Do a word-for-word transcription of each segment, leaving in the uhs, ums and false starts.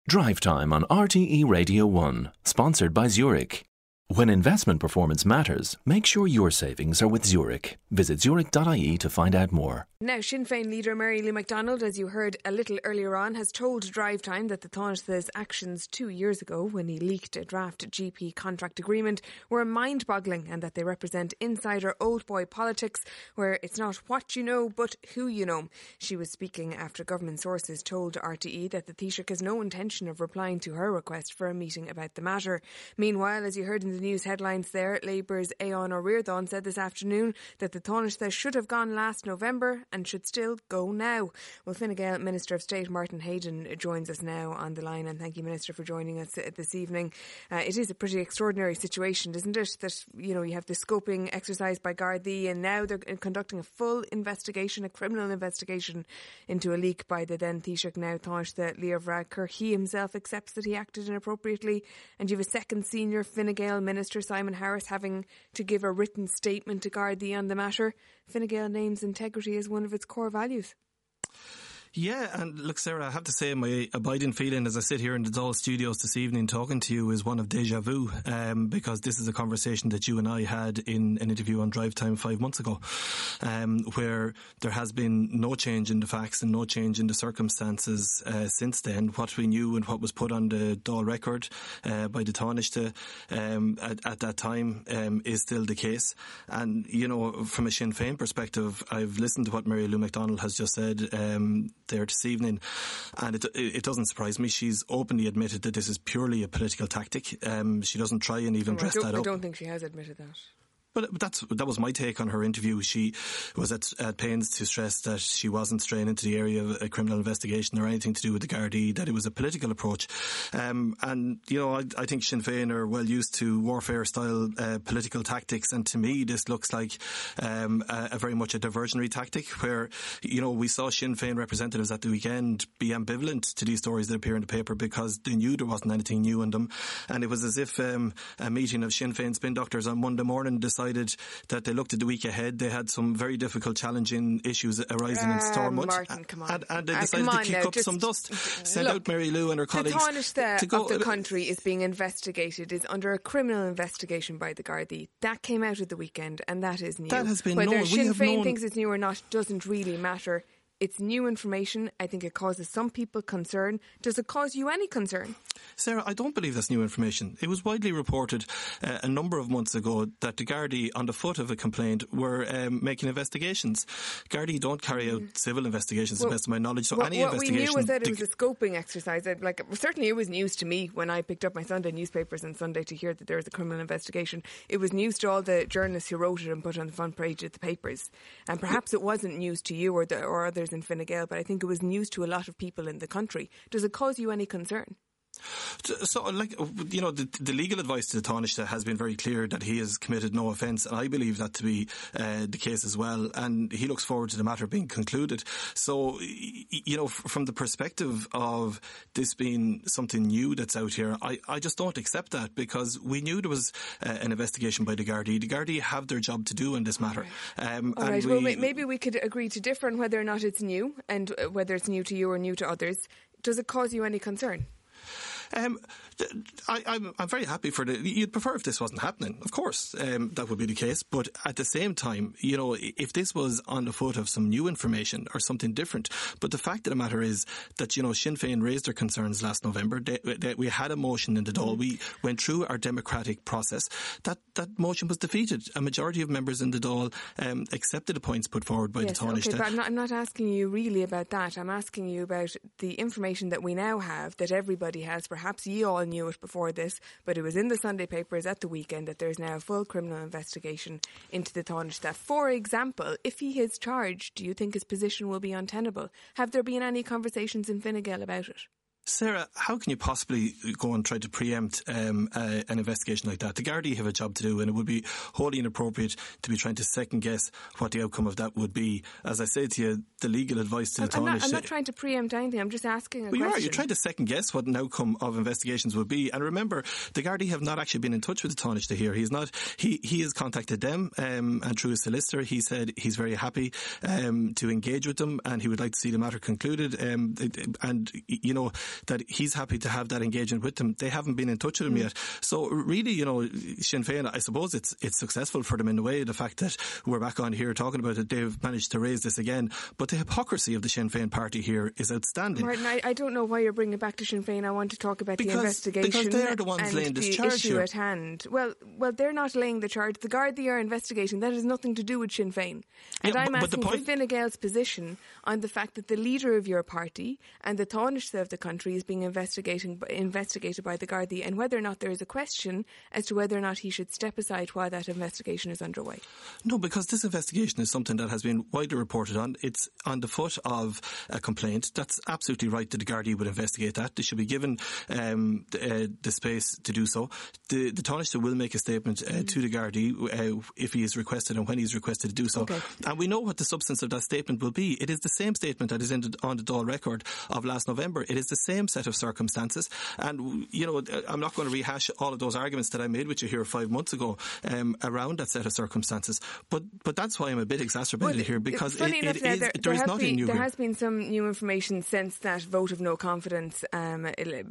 Drive Time on R T E Radio one, sponsored by Zurich. When investment performance matters, make sure your savings are with Zurich. Visit zurich dot I E to find out more. Now, Sinn Féin leader Mary Lou McDonald, as you heard a little earlier on, has told Drive Time that the Taoiseach's actions two years ago, when he leaked a draft G P contract agreement, were mind-boggling and that they represent insider old boy politics where it's not what you know but who you know. She was speaking after government sources told R T E that the Taoiseach has no intention of replying to her request for a meeting about the matter. Meanwhile, as you heard in the news headlines there, Labour's Aodhán Ó Ríordáin said this afternoon that the Taoiseach should have gone last November and should still go now. Well, Fine Gael Minister of State Martin Hayden joins us now on the line, and thank you, Minister, for joining us this evening. Uh, it is a pretty extraordinary situation, isn't it, that, you know, you have the scoping exercise by Gardaí and now they're conducting a full investigation, a criminal investigation into a leak by the then Taoiseach, now Taoiseach Leo Varadkar. He himself accepts that he acted inappropriately, and you have a second senior Fine Gael Minister, Simon Harris, having to give a written statement to Gardaí on the matter. Fine Gael names integrity as one of its core values. Yeah, and look, Sarah, I have to say my abiding feeling as I sit here in the Dáil studios this evening talking to you is one of déjà vu, um, because this is a conversation that you and I had in an interview on Drive Time five months ago, um, where there has been no change in the facts and no change in the circumstances uh, since then. What we knew and what was put on the Dáil record uh, by the Taoiseach um, at, at that time um, is still the case. And, you know, from a Sinn Féin perspective, I've listened to what Mary Lou McDonald has just said um, there this evening, and it, it doesn't surprise me. She's openly admitted that this is purely a political tactic. Um, she doesn't try and even oh, dress that up. I don't think she has admitted that. But that's that was my take on her interview. She was at, at pains to stress that she wasn't straying into the area of a criminal investigation or anything to do with the Gardaí, that it was a political approach. Um, and, you know, I, I think Sinn Féin are well used to warfare-style uh, political tactics, and to me this looks like um, a, a very much a diversionary tactic where, you know, we saw Sinn Féin representatives at the weekend be ambivalent to these stories that appear in the paper because they knew there wasn't anything new in them, and it was as if um, a meeting of Sinn Féin spin doctors on Monday morning decided decided that they looked at the week ahead. They had some very difficult, challenging issues arising uh, in Stormont. Martin, come on. And, and they uh, decided to kick now, up just, some dust. Send look, out Mary Lou and her colleagues. The Taoiseach to go, of the country is being investigated, is under a criminal investigation by the Gardaí. That came out at the weekend, and that is new. That has been Whether known. Sinn Féin known... thinks it's new or not doesn't really matter. It's new information. I think it causes some people concern. Does it cause you any concern? Sarah, I don't believe that's new information. It was widely reported uh, a number of months ago that the Gardaí, on the foot of a complaint, were um, making investigations. Gardaí don't carry out mm. civil investigations, well, to the best of my knowledge. So what, any what investigation... What we knew was that it was a scoping exercise. I'd, like, certainly it was news to me when I picked up my Sunday newspapers on Sunday to hear that there was a criminal investigation. It was news to all the journalists who wrote it and put it on the front page of the papers. And perhaps it wasn't news to you or, the, or others in Fine Gael, but I think it was news to a lot of people in the country. Does it cause you any concern? So, like, you know, the, the legal advice to the Taoiseach has been very clear that he has committed no offence, and I believe that to be uh, the case as well, and he looks forward to the matter being concluded. So, you know, from the perspective of this being something new that's out here, I, I just don't accept that, because we knew there was uh, an investigation by the Gardaí. The Gardaí have their job to do in this matter. All right. Um, All and right. we, Well, maybe we could agree to differ on whether or not it's new, and whether it's new to you or new to others. Does it cause you any concern? Um, I, I'm, I'm very happy for the... You'd prefer if this wasn't happening, of course, um, that would be the case. But at the same time, you know, if this was on the foot of some new information or something different, but the fact of the matter is that, you know, Sinn Féin raised their concerns last November. They, they, we had a motion in the Dáil. We went through our democratic process. That that motion was defeated. A majority of members in the Dáil um, accepted the points put forward by yes, the Taoiseach. Okay, but I'm not, I'm not asking you really about that. I'm asking you about the information that we now have, that everybody has. Perhaps you all knew it before this, but it was in the Sunday papers at the weekend that there's now a full criminal investigation into the Taoiseach. For example, if he is charged, do you think his position will be untenable? Have there been any conversations in Fine Gael about it? Sarah, how can you possibly go and try to preempt um, uh, an investigation like that? The Gardaí have a job to do, and it would be wholly inappropriate to be trying to second guess what the outcome of that would be. As I said to you, the legal advice to I'm, the I'm, Taoiseach... not, I'm not trying to preempt anything, I'm just asking a well, you question. are, you're trying to second guess what an outcome of investigations would be. And remember, the Gardaí have not actually been in touch with the Taoiseach here. He's not, he, he has contacted them, um, and through his solicitor, he said he's very happy um, to engage with them, and he would like to see the matter concluded. Um, and, you know, that he's happy to have that engagement with them. They haven't been in touch with him mm. yet. So really, you know, Sinn Féin, I suppose it's it's successful for them in a way, the fact that we're back on here talking about it. They've managed to raise this again. But the hypocrisy of the Sinn Féin party here is outstanding. Martin, I, I don't know why you're bringing it back to Sinn Féin. I want to talk about because, the investigation because they're the ones and laying this the charge issue here. at hand. Well, well, they're not laying the charge. The Gardaí are investigating. That has nothing to do with Sinn Féin. And yeah, I'm but, asking but for Fine Gael's position on the fact that the leader of your party and the Taoiseach of the country is being investigating, investigated by the Gardaí, and whether or not there is a question as to whether or not he should step aside while that investigation is underway. No, because this investigation is something that has been widely reported on. It's on the foot of a complaint. That's absolutely right that the Gardaí would investigate that. They should be given um, the, uh, the space to do so. The, the Taoiseach will make a statement uh, mm. to the Gardaí uh, if he is requested and when he is requested to do so. Okay. And we know what the substance of that statement will be. It is the same statement that is in the, on the Dáil record of last November. It is the same set of circumstances. And, you know, I'm not going to rehash all of those arguments that I made with you here five months ago um, around that set of circumstances. But but that's why I'm a bit exacerbated well, here, because it, it enough, is, there, there, there is has nothing been, new There here. has been some new information since that vote of no confidence um,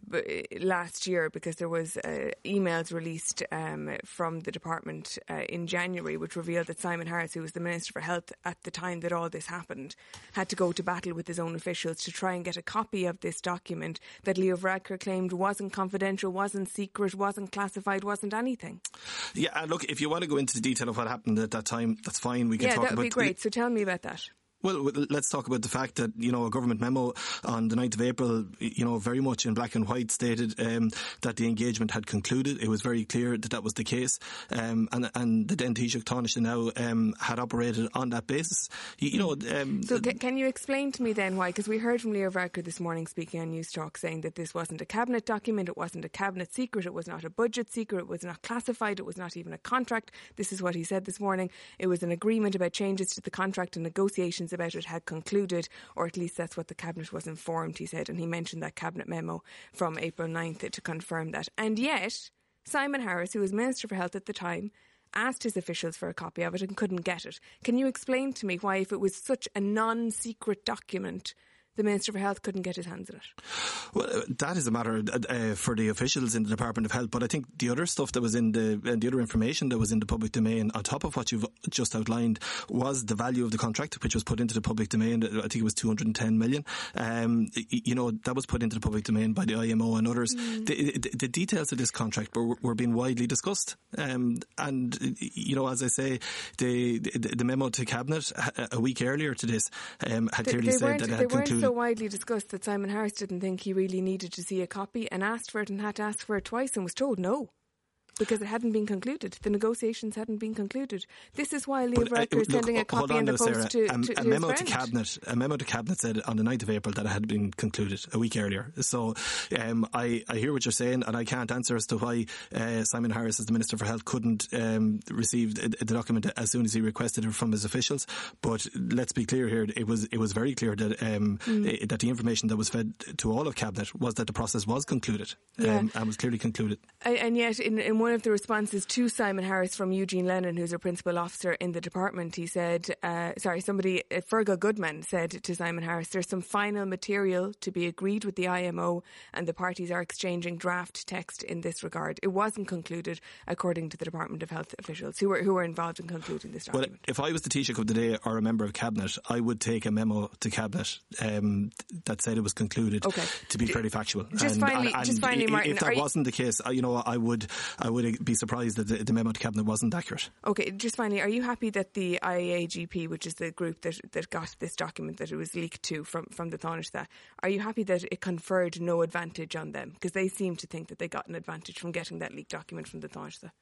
last year, because there was uh, emails released um, from the department uh, in January which revealed that Simon Harris, who was the Minister for Health at the time that all this happened, had to go to battle with his own officials to try and get a copy of this document that Leo Varadkar claimed wasn't confidential, wasn't secret, wasn't classified, wasn't anything. Yeah, and look, if you want to go into the detail of what happened at that time, that's fine. We can yeah, talk that would about be great. So tell me about that. Well, let's talk about the fact that, you know, a government memo on the ninth of April, you know, very much in black and white stated um, that the engagement had concluded. It was very clear that that was the case. Um, and, and the Den Taoiseach Taoiseach now um, had operated on that basis. You, you know... Um, so c- can you explain to me then why? Because we heard from Leo Varadkar this morning speaking on News Talk saying that this wasn't a cabinet document, it wasn't a cabinet secret, it was not a budget secret, it was not classified, it was not even a contract. This is what he said this morning. It was an agreement about changes to the contract and negotiations about it had concluded, or at least that's what the Cabinet was informed, he said, and he mentioned that Cabinet memo from April ninth to confirm that. And yet, Simon Harris, who was Minister for Health at the time, asked his officials for a copy of it and couldn't get it. Can you explain to me why, if it was such a non-secret document, the Minister for Health couldn't get his hands on it? Well, that is a matter uh, for the officials in the Department of Health. But I think the other stuff that was in the, uh, the other information that was in the public domain, on top of what you've just outlined, was the value of the contract, which was put into the public domain. I think it was two hundred ten million. Um, you know, that was put into the public domain by the I M O and others. Mm. The, the, the details of this contract were, were being widely discussed. Um, and, you know, as I say, the, the, the memo to Cabinet a week earlier to this um, had they, clearly they said that it had concluded. So widely discussed that Simon Harris didn't think he really needed to see a copy and asked for it and had to ask for it twice and was told no, because it hadn't been concluded. The negotiations hadn't been concluded. This is why Leo Varadkar uh, is sending a copy in the post Sarah, to, a, to, to a memo his to friend. Cabinet. A memo to Cabinet said on the ninth of April that it had been concluded a week earlier. So um, I, I hear what you're saying, and I can't answer as to why uh, Simon Harris, as the Minister for Health, couldn't um, receive the, the document as soon as he requested it from his officials. But let's be clear here: it was it was very clear that um, mm. that the information that was fed to all of Cabinet was that the process was concluded yeah. um, and was clearly concluded. And, and yet, in, in one of the responses to Simon Harris from Eugene Lennon, who's a principal officer in the department, he said, uh, sorry, somebody, uh, Fergal Goodman said to Simon Harris, there's some final material to be agreed with the I M O and the parties are exchanging draft text in this regard. It wasn't concluded, according to the Department of Health officials who were, who were involved in concluding this document. Well, if I was the Taoiseach of the day or a member of Cabinet, I would take a memo to Cabinet um, that said it was concluded okay. to be fairly factual. Just and, finally, and, and just finally, Martin, if that wasn't the case, you know, I would, I would be surprised that the, the memo to Cabinet wasn't accurate. Okay, just finally, are you happy that the I A G P, which is the group that, that got this document that it was leaked to from, from the Taoiseach, are you happy that it conferred no advantage on them? Because they seem to think that they got an advantage from getting that leaked document from the Taoiseach.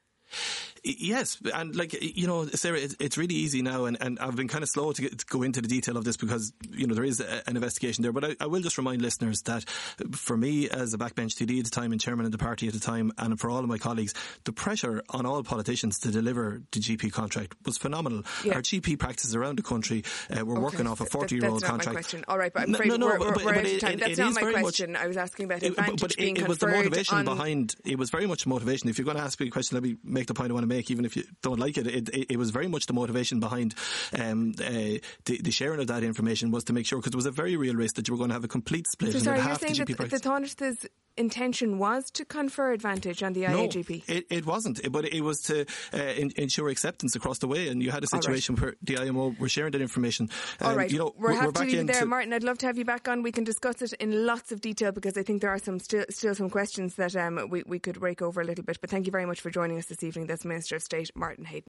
Yes, and like, you know, Sarah, it's, it's really easy now, and, and I've been kind of slow to, get, to go into the detail of this because, you know, there is a, an investigation there, but I, I will just remind listeners that for me as a backbench T D at the time and chairman of the party at the time, and for all of my colleagues, the pressure on all politicians to deliver the G P contract was phenomenal. Yeah. Our G P practices around the country uh, were okay. working off a forty-year-old that's contract. Not my question. All right, but I'm afraid no, no, we're, we're, but, we're but out of it, time. it, That's it not my question. Much, I was asking about it, advantage but being it, it conferred was the motivation on... behind. It was very much motivation. If you're going to ask me a question, let me make the point I want to make, even if you don't like it. It, it, it was very much the motivation behind um, uh, the, the sharing of that information was to make sure, because there was a very real risk that you were going to have a complete split. So and sorry, that you're half saying the G P that price. the Taoiseach's intention was to confer advantage on the I A G P? No, it, it wasn't. It, but it was to uh, in, ensure acceptance across the way. And you had a situation right. where the I M O were sharing that information. Um, All right. You know, we're, we're, have we're to back leave it there. into Martin, I'd love to have you back on. We can discuss it in lots of detail, because I think there are some still, still some questions that um, we, we could rake over a little bit. But thank you very much for joining us this evening. That's Minister of State Martin Heydon.